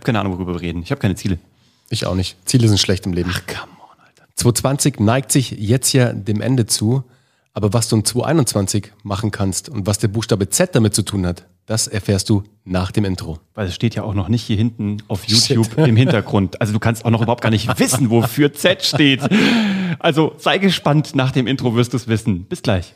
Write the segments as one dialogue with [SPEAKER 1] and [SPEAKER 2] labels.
[SPEAKER 1] keine Ahnung, worüber wir reden. Ich habe keine Ziele.
[SPEAKER 2] Ich auch nicht. Ziele sind schlecht im Leben.
[SPEAKER 1] Ach, come on, Alter.
[SPEAKER 2] 2020 neigt sich jetzt ja dem Ende zu, aber was du in 2021 machen kannst und was der Buchstabe Z damit zu tun hat, das erfährst du nach dem Intro.
[SPEAKER 1] Weil es steht ja auch noch nicht hier hinten auf YouTube im Hintergrund. Also du kannst auch noch überhaupt gar nicht wissen, wofür Z steht. Also sei gespannt, nach dem Intro wirst du es wissen. Bis gleich.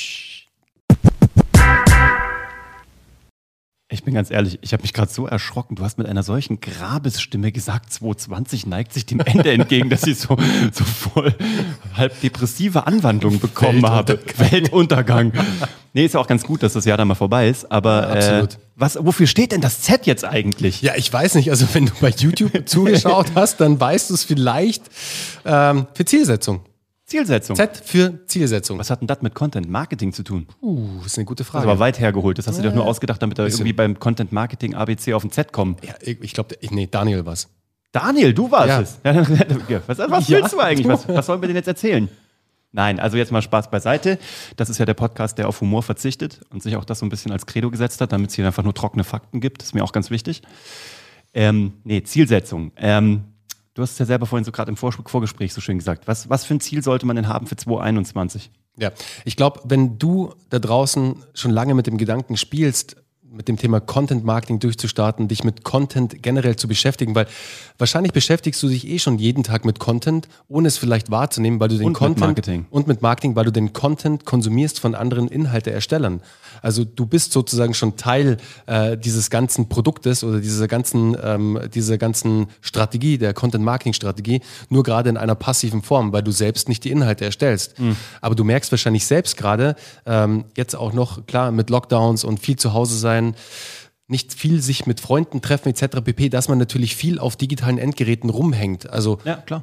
[SPEAKER 1] Ich bin ganz ehrlich, ich habe mich gerade so erschrocken. Du hast mit einer solchen Grabesstimme gesagt, 2020 neigt sich dem Ende entgegen, dass ich so voll halb depressive Anwandlungen bekommen habe. Weltuntergang. Nee, ist ja auch ganz gut, dass das Jahr dann mal vorbei ist. Aber
[SPEAKER 2] absolut.
[SPEAKER 1] Wofür steht denn das Z jetzt eigentlich?
[SPEAKER 2] Ja, ich weiß nicht. Also wenn du bei YouTube zugeschaut hast, dann weißt du es vielleicht für Zielsetzung.
[SPEAKER 1] Zielsetzung.
[SPEAKER 2] Z für Zielsetzung.
[SPEAKER 1] Was hat denn das mit Content Marketing zu tun?
[SPEAKER 2] Das ist eine gute Frage.
[SPEAKER 1] Das ist aber weit hergeholt. Das hast du dir doch nur ausgedacht, damit da irgendwie beim Content Marketing ABC auf ein Z kommen.
[SPEAKER 2] Ja, ich glaube, Daniel war's.
[SPEAKER 1] Daniel, du warst
[SPEAKER 2] Ja.
[SPEAKER 1] es. Was willst du eigentlich? Was sollen wir denn jetzt erzählen? Nein, also jetzt mal Spaß beiseite. Das ist ja der Podcast, der auf Humor verzichtet und sich auch das so ein bisschen als Credo gesetzt hat, damit es hier einfach nur trockene Fakten gibt. Das ist mir auch ganz wichtig. Zielsetzung. Du hast es ja selber vorhin so gerade im Vorgespräch so schön gesagt. Was für ein Ziel sollte man denn haben für 2021?
[SPEAKER 2] Ja, ich glaube, wenn du da draußen schon lange mit dem Gedanken spielst, mit dem Thema Content Marketing durchzustarten, dich mit Content generell zu beschäftigen, weil wahrscheinlich beschäftigst du dich schon jeden Tag mit Content, ohne es vielleicht wahrzunehmen, weil du den mit Marketing, weil du den Content konsumierst von anderen Inhalteerstellern. Also du bist sozusagen schon Teil dieses ganzen Produktes oder dieser ganzen Strategie, der Content Marketing Strategie, nur gerade in einer passiven Form, weil du selbst nicht die Inhalte erstellst. Aber du merkst wahrscheinlich selbst gerade, jetzt auch noch, klar, mit Lockdowns und viel zu Hause sein, nicht viel sich mit Freunden treffen etc. pp., dass man natürlich viel auf digitalen Endgeräten rumhängt. Also
[SPEAKER 1] ja, klar.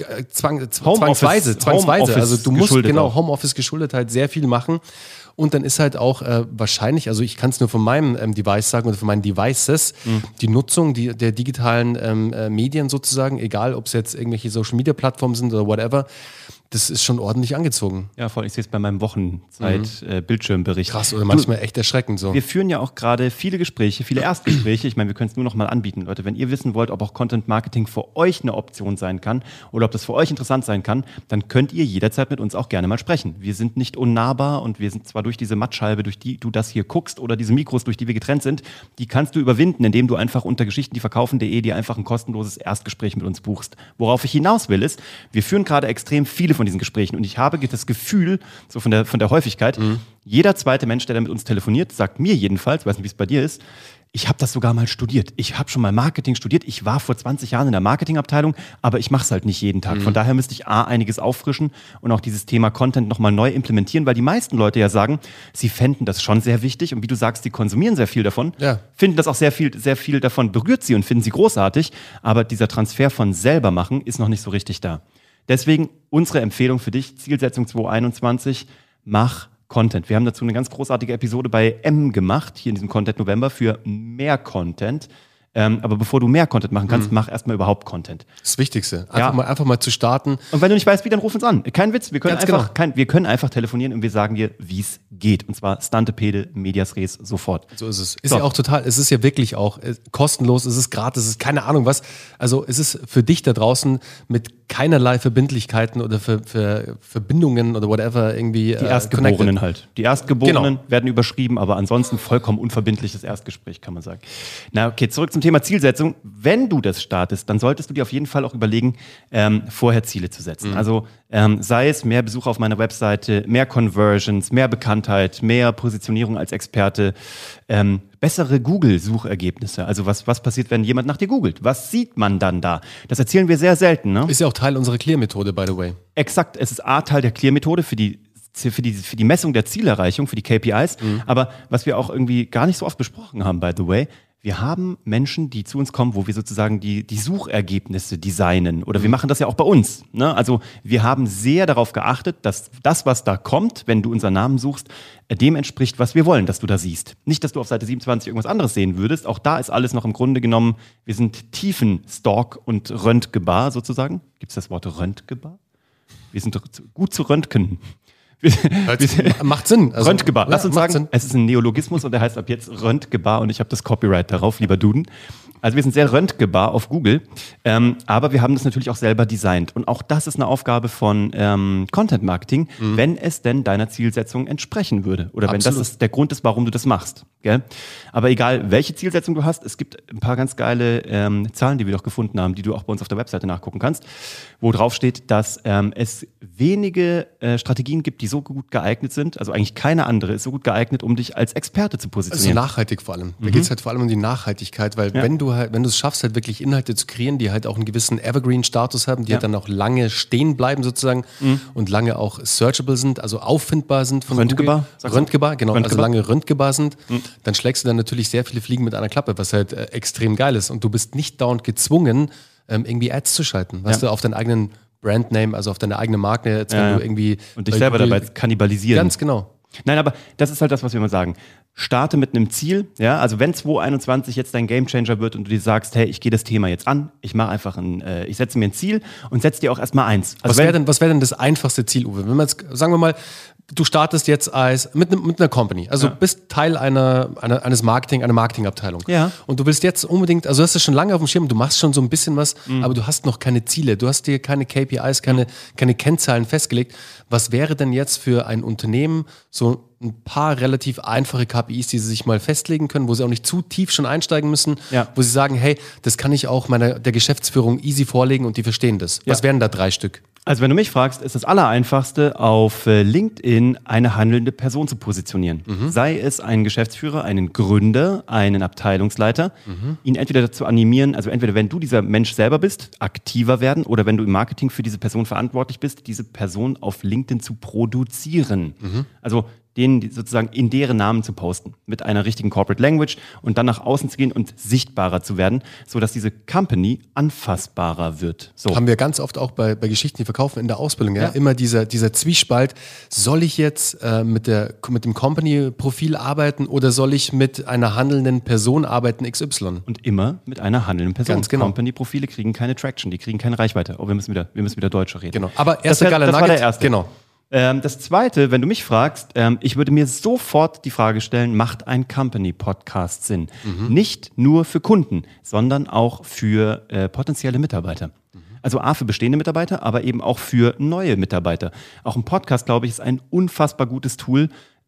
[SPEAKER 2] Zwangsweise. Also du musst Homeoffice geschuldet halt sehr viel machen. Und dann ist halt auch wahrscheinlich, also ich kann es nur von meinem Device sagen oder von meinen Devices, die Nutzung der digitalen Medien sozusagen, egal ob es jetzt irgendwelche Social-Media-Plattformen sind oder whatever, das ist schon ordentlich angezogen.
[SPEAKER 1] Ja, voll. Ich sehe es bei meinem Wochenzeit-Bildschirmbericht.
[SPEAKER 2] Krass, oder manchmal echt erschreckend so.
[SPEAKER 1] Wir führen ja auch gerade viele Gespräche, viele Erstgespräche. Ich meine, wir können es nur noch mal anbieten, Leute. Wenn ihr wissen wollt, ob auch Content Marketing für euch eine Option sein kann oder ob das für euch interessant sein kann, dann könnt ihr jederzeit mit uns auch gerne mal sprechen. Wir sind nicht unnahbar und wir sind zwar durch diese Mattscheibe, durch die du das hier guckst oder diese Mikros, durch die wir getrennt sind, die kannst du überwinden, indem du einfach unter geschichtendieverkaufen.de dir einfach ein kostenloses Erstgespräch mit uns buchst. Worauf ich hinaus will ist, wir führen gerade extrem viele von diesen Gesprächen und ich habe das Gefühl, so von der Häufigkeit, jeder zweite Mensch, der da mit uns telefoniert, sagt mir jedenfalls, ich weiß nicht, wie es bei dir ist, ich habe das sogar mal studiert. Ich habe schon mal Marketing studiert. Ich war vor 20 Jahren in der Marketingabteilung, aber ich mache es halt nicht jeden Tag. Von daher müsste ich einiges auffrischen und auch dieses Thema Content nochmal neu implementieren, weil die meisten Leute ja sagen, sie fänden das schon sehr wichtig und wie du sagst, sie konsumieren sehr viel davon, finden das auch sehr viel davon berührt sie und finden sie großartig, aber dieser Transfer von selber machen ist noch nicht so richtig da. Deswegen unsere Empfehlung für dich, Zielsetzung 2021, mach Content. Wir haben dazu eine ganz großartige Episode bei M gemacht, hier in diesem Content November, für mehr Content. Aber bevor du mehr Content machen kannst, mach erstmal überhaupt Content.
[SPEAKER 2] Das Wichtigste. Einfach mal zu starten.
[SPEAKER 1] Und wenn du nicht weißt, wie, dann ruf uns an. Kein Witz. Wir können einfach telefonieren und wir sagen dir, wie es geht. Und zwar Stantepede, Medias Res, sofort.
[SPEAKER 2] So ist es. Ist ja auch total, es ist ja wirklich auch kostenlos, es ist gratis, es ist keine Ahnung was. Also es ist für dich da draußen mit keinerlei Verbindlichkeiten oder für Verbindungen oder whatever irgendwie.
[SPEAKER 1] Die Erstgeborenen halt. Die Erstgeborenen werden überschrieben, aber ansonsten vollkommen unverbindliches Erstgespräch, kann man sagen. Na okay, zurück zum Thema Zielsetzung. Wenn du das startest, dann solltest du dir auf jeden Fall auch überlegen, vorher Ziele zu setzen. Also sei es mehr Besucher auf meiner Webseite, mehr Conversions, mehr Bekanntheit, mehr Positionierung als Experte, bessere Google-Suchergebnisse. Also was passiert, wenn jemand nach dir googelt? Was sieht man dann da? Das erzählen wir sehr selten. Ne?
[SPEAKER 2] Ist ja auch Teil unserer Clear-Methode, by the way.
[SPEAKER 1] Exakt, es ist Teil der Clear-Methode für die Messung der Zielerreichung, für die KPIs. Aber was wir auch irgendwie gar nicht so oft besprochen haben, by the way, wir haben Menschen, die zu uns kommen, wo wir sozusagen die Suchergebnisse designen. Oder wir machen das ja auch bei uns. Ne? Also wir haben sehr darauf geachtet, dass das, was da kommt, wenn du unseren Namen suchst, dem entspricht, was wir wollen, dass du da siehst. Nicht, dass du auf Seite 27 irgendwas anderes sehen würdest. Auch da ist alles noch im Grunde genommen, wir sind tiefenstalk- und röntgebar sozusagen. Gibt es das Wort röntgebar? Wir sind gut zu röntgen.
[SPEAKER 2] Macht Sinn.
[SPEAKER 1] Also, Röntgebar. Lass uns sagen, es ist ein Neologismus und der heißt ab jetzt Röntgebar und ich habe das Copyright darauf, lieber Duden. Also wir sind sehr röntgebar auf Google, aber wir haben das natürlich auch selber designt. Und auch das ist eine Aufgabe von Content Marketing, wenn es denn deiner Zielsetzung entsprechen würde. Oder wenn
[SPEAKER 2] Absolut.
[SPEAKER 1] das der Grund ist, warum du das machst. Gell? Aber egal, welche Zielsetzung du hast, es gibt ein paar ganz geile Zahlen, die wir doch gefunden haben, die du auch bei uns auf der Webseite nachgucken kannst, wo drauf steht, dass es wenige Strategien gibt, die so gut geeignet sind, also eigentlich keine andere ist so gut geeignet, um dich als Experte zu
[SPEAKER 2] Also
[SPEAKER 1] positionieren.
[SPEAKER 2] nachhaltig vor allem. Da geht es halt vor allem um die Nachhaltigkeit, weil wenn du es schaffst, halt wirklich Inhalte zu kreieren, die halt auch einen gewissen Evergreen-Status haben, die halt dann auch lange stehen bleiben sozusagen und lange auch searchable sind, also auffindbar sind von
[SPEAKER 1] Röntgebar,
[SPEAKER 2] Google.
[SPEAKER 1] sagst du?
[SPEAKER 2] Röntgebar, genau, also
[SPEAKER 1] Röntgebar.
[SPEAKER 2] lange röntgebar sind, dann schlägst du dann natürlich sehr viele Fliegen mit einer Klappe, was halt extrem geil ist. Und du bist nicht dauernd gezwungen, irgendwie Ads zu schalten, weißt du, auf deinen eigenen Brandname, also auf deine eigene Marke, jetzt wenn du irgendwie...
[SPEAKER 1] Und dich selber dabei kannibalisieren.
[SPEAKER 2] Ganz genau.
[SPEAKER 1] Nein, aber das ist halt das, was wir immer sagen. Starte mit einem Ziel, ja, also wenn 2021 jetzt dein Gamechanger wird und du dir sagst, hey, ich gehe das Thema jetzt an, ich mache einfach ich setze mir ein Ziel und setze dir auch erstmal eins. Also
[SPEAKER 2] Was wäre denn das einfachste Ziel, Uwe? Wenn man jetzt, sagen wir mal, du startest jetzt mit einer Company, also bist Teil einer Marketingabteilung.
[SPEAKER 1] Ja.
[SPEAKER 2] Und du willst jetzt unbedingt, also du hast es schon lange auf dem Schirm, du machst schon so ein bisschen was, aber du hast noch keine Ziele, du hast dir keine KPIs, keine Kennzahlen festgelegt. Was wäre denn jetzt für ein Unternehmen so ein paar relativ einfache KPIs, die sie sich mal festlegen können, wo sie auch nicht zu tief schon einsteigen müssen, wo sie sagen, hey, das kann ich auch der Geschäftsführung easy vorlegen und die verstehen das. Was wären da 3 Stück?
[SPEAKER 1] Also wenn du mich fragst, ist das Allereinfachste, auf LinkedIn eine handelnde Person zu positionieren. Sei es ein Geschäftsführer, einen Gründer, einen Abteilungsleiter, ihn entweder dazu animieren, also entweder wenn du dieser Mensch selber bist, aktiver werden oder wenn du im Marketing für diese Person verantwortlich bist, diese Person auf LinkedIn zu produzieren. Also denen sozusagen in deren Namen zu posten, mit einer richtigen Corporate Language und dann nach außen zu gehen und sichtbarer zu werden, sodass diese Company anfassbarer wird. So.
[SPEAKER 2] Haben wir ganz oft auch bei Geschichten, die verkaufen in der Ausbildung, ja? Immer dieser Zwiespalt, soll ich jetzt mit dem Company-Profil arbeiten oder soll ich mit einer handelnden Person arbeiten, XY?
[SPEAKER 1] Und immer mit einer handelnden Person.
[SPEAKER 2] Ganz genau.
[SPEAKER 1] Company-Profile kriegen keine Traction, die kriegen keine Reichweite. Oh, wir müssen wieder Deutscher reden.
[SPEAKER 2] Genau. Aber
[SPEAKER 1] Das
[SPEAKER 2] erster geiler
[SPEAKER 1] war
[SPEAKER 2] Nugget.
[SPEAKER 1] der erste.
[SPEAKER 2] Genau.
[SPEAKER 1] Das zweite, wenn du mich fragst, ich würde mir sofort die Frage stellen, macht ein Company-Podcast Sinn? Nicht nur für Kunden, sondern auch für potenzielle Mitarbeiter. Also A, für bestehende Mitarbeiter, aber eben auch für neue Mitarbeiter. Auch ein Podcast, glaube ich, ist ein unfassbar gutes Tool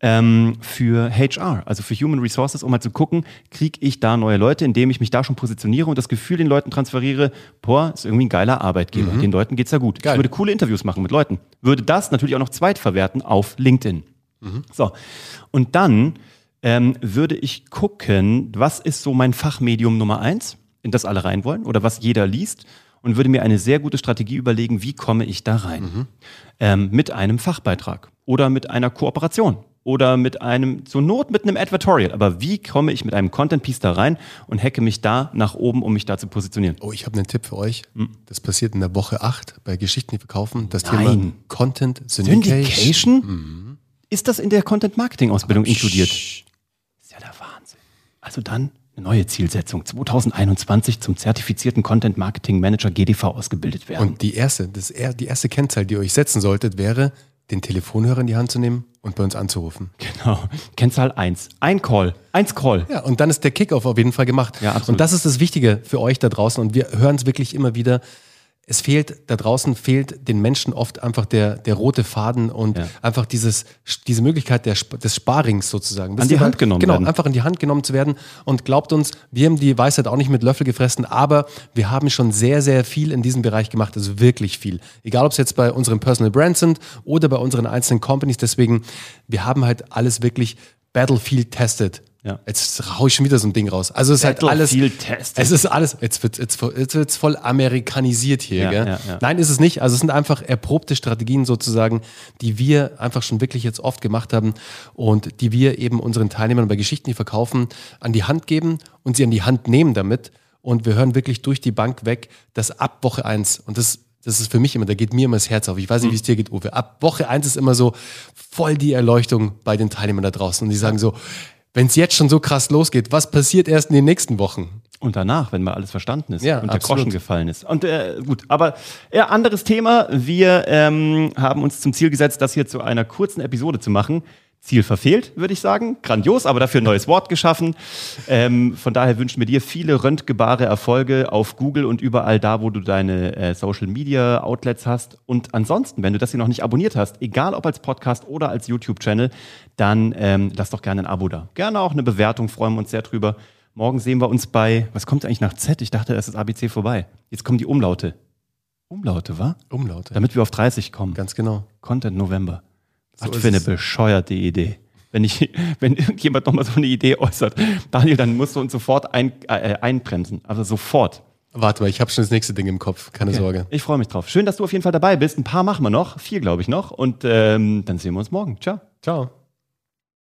[SPEAKER 1] für HR, also für Human Resources, um mal zu gucken, kriege ich da neue Leute, indem ich mich da schon positioniere und das Gefühl den Leuten transferiere, ist irgendwie ein geiler Arbeitgeber, den Leuten geht's ja gut.
[SPEAKER 2] Geil.
[SPEAKER 1] Ich würde coole Interviews machen mit Leuten, würde das natürlich auch noch zweitverwerten auf LinkedIn. So, und dann würde ich gucken, was ist so mein Fachmedium Nummer 1, in das alle rein wollen oder was jeder liest und würde mir eine sehr gute Strategie überlegen, wie komme ich da rein? Mit einem Fachbeitrag oder mit einer Kooperation. Oder zur Not mit einem Advertorial. Aber wie komme ich mit einem Content-Piece da rein und hacke mich da nach oben, um mich da zu positionieren?
[SPEAKER 2] Oh, ich habe einen Tipp für euch. Das passiert in der Woche 8 bei Geschichten, die verkaufen. Das
[SPEAKER 1] Nein.
[SPEAKER 2] Thema Content Syndication.
[SPEAKER 1] Syndication? Ist das in der Content-Marketing-Ausbildung inkludiert? Ist ja der Wahnsinn. Also dann eine neue Zielsetzung. 2021 zum zertifizierten Content-Marketing-Manager GDV ausgebildet werden.
[SPEAKER 2] Und die erste Kennzahl, die ihr euch setzen solltet, wäre, den Telefonhörer in die Hand zu nehmen und bei uns anzurufen.
[SPEAKER 1] Genau. Kennzahl 1. Ein Call. 1 Call.
[SPEAKER 2] Ja, und dann ist der Kickoff auf jeden Fall gemacht.
[SPEAKER 1] Ja, absolut.
[SPEAKER 2] Und das ist das Wichtige für euch da draußen. Und wir hören es wirklich immer wieder. Da draußen fehlt den Menschen oft einfach der rote Faden und einfach diese Möglichkeit des Sparings sozusagen.
[SPEAKER 1] An die Hand genommen
[SPEAKER 2] Genau,
[SPEAKER 1] werden.
[SPEAKER 2] einfach in die Hand genommen zu werden. Und glaubt uns, wir haben die Weisheit auch nicht mit Löffel gefressen, aber wir haben schon sehr, sehr viel in diesem Bereich gemacht, also wirklich viel. Egal, ob es jetzt bei unseren Personal Brands sind oder bei unseren einzelnen Companies. Deswegen, wir haben halt alles wirklich Battlefield tested.
[SPEAKER 1] Ja.
[SPEAKER 2] Jetzt hau ich schon wieder so ein Ding raus. Also es ist halt alles.
[SPEAKER 1] Tested.
[SPEAKER 2] Es ist alles. Jetzt wird's voll amerikanisiert hier,
[SPEAKER 1] Ja,
[SPEAKER 2] gell?
[SPEAKER 1] ja.
[SPEAKER 2] Nein, ist es nicht. Also es sind einfach erprobte Strategien sozusagen, die wir einfach schon wirklich jetzt oft gemacht haben und die wir eben unseren Teilnehmern bei Geschichten, die verkaufen, an die Hand geben und sie an die Hand nehmen damit. Und wir hören wirklich durch die Bank weg, dass ab Woche 1, und das ist für mich immer, da geht mir immer das Herz auf. Ich weiß nicht, wie es dir geht, Uwe. Ab Woche 1 ist immer so voll die Erleuchtung bei den Teilnehmern da draußen. Und die sagen so, wenn es jetzt schon so krass losgeht, was passiert erst in den nächsten Wochen?
[SPEAKER 1] Und danach, wenn mal alles verstanden ist
[SPEAKER 2] Ja,
[SPEAKER 1] und der
[SPEAKER 2] absolut.
[SPEAKER 1] Groschen gefallen ist. Und gut, aber anderes Thema. Wir haben uns zum Ziel gesetzt, das hier zu einer kurzen Episode zu machen. Ziel verfehlt, würde ich sagen. Grandios, aber dafür ein neues Wort geschaffen. Von daher wünschen wir dir viele röntgebare Erfolge auf Google und überall da, wo du deine Social-Media-Outlets hast. Und ansonsten, wenn du das hier noch nicht abonniert hast, egal ob als Podcast oder als YouTube-Channel, dann lass doch gerne ein Abo da. Gerne auch eine Bewertung, freuen wir uns sehr drüber. Morgen sehen wir uns bei, was kommt eigentlich nach Z? Ich dachte, es ist ABC vorbei. Jetzt kommen die Umlaute. Umlaute, wa?
[SPEAKER 2] Umlaute.
[SPEAKER 1] Damit wir auf 30 kommen.
[SPEAKER 2] Ganz genau.
[SPEAKER 1] Content November.
[SPEAKER 2] So
[SPEAKER 1] Was für eine bescheuerte Idee. Wenn irgendjemand nochmal so eine Idee äußert, Daniel, dann musst du uns sofort einbremsen. Also sofort.
[SPEAKER 2] Warte mal, ich habe schon das nächste Ding im Kopf. Keine Sorge.
[SPEAKER 1] Ich freue mich drauf. Schön, dass du auf jeden Fall dabei bist. Ein paar machen wir noch. 4, glaube ich, noch. Und dann sehen wir uns morgen. Ciao.
[SPEAKER 2] Ciao.